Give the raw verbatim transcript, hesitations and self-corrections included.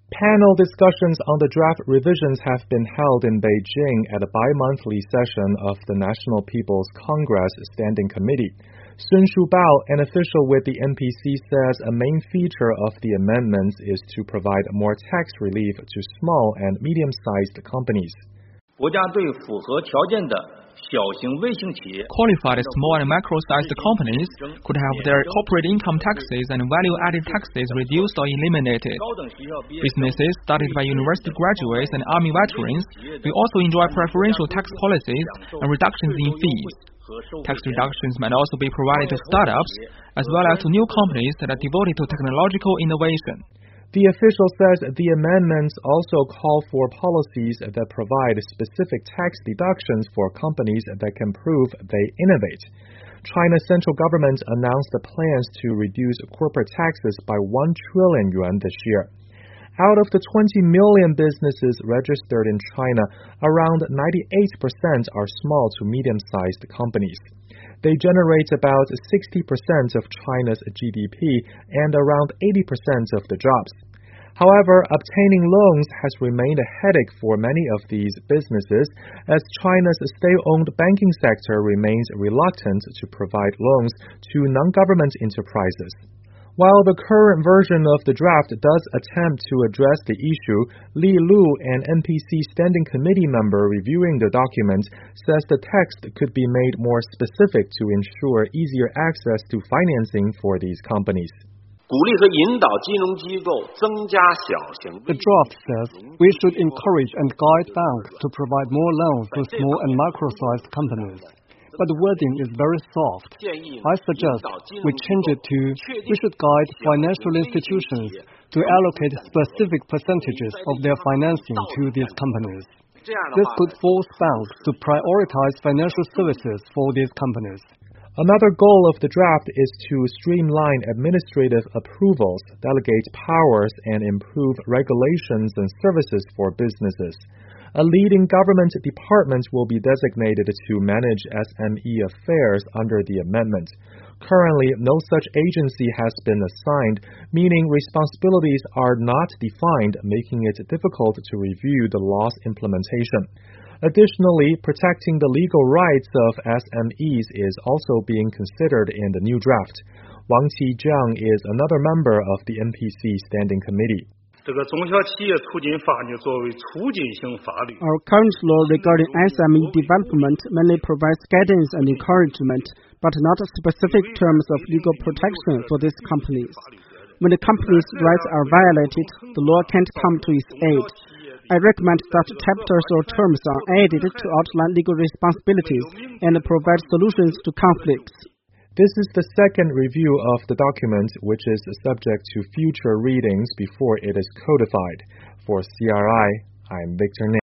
Panel discussions on the draft revisions have been held in Beijing at a bi-monthly session of the National People's Congress Standing Committee. Sun Shubao, an official with the N P C, says a main feature of the amendments is to provide more tax relief to small and medium-sized companies. 国家对符合条件的小型微型企业 Qualified small and micro-sized companies could have their corporate income taxes and value-added taxes reduced or eliminated. Businesses started by university graduates and army veterans will also enjoy preferential tax policies and reductions in fees. Tax reductions might also be provided to startups as well as to new companies that are devoted to technological innovation. The official says the amendments also call for policies that provide specific tax deductions for companies that can prove they innovate. China's central government announced the plans to reduce corporate taxes by one trillion yuan this year. Out of the twenty million businesses registered in China, around ninety-eight percent are small to medium-sized companies. They generate about sixty percent of China's G D P and around eighty percent of the jobs. However, obtaining loans has remained a headache for many of these businesses, as China's state-owned banking sector remains reluctant to provide loans to non-government enterprises. While the current version of the draft does attempt to address the issue, Li Lu, an N P C Standing Committee member reviewing the document, says the text could be made more specific to ensure easier access to financing for these companies. The draft says we should encourage and guide banks to provide more loans to small and micro-sized companies. But the wording is very soft. I suggest we change it to, we should guide financial institutions to allocate specific percentages of their financing to these companies. This could force banks to prioritize financial services for these companies. Another goal of the draft is to streamline administrative approvals, delegate powers, and improve regulations and services for businesses. A leading government department will be designated to manage S M E affairs under the amendment. Currently, no such agency has been assigned, meaning responsibilities are not defined, making it difficult to review the law's implementation. Additionally, protecting the legal rights of S M Es is also being considered in the new draft. Wang Qijiang is another member of the N P C Standing Committee. Our current law regarding S M E development mainly provides guidance and encouragement, but not specific terms of legal protection for these companies. When the company's rights are violated, the law can't come to its aid. I recommend that chapters or terms are added to outline legal responsibilities and provide solutions to conflicts. This is the second review of the document, which is subject to future readings before it is codified. For C R I, I'm Victor Ning.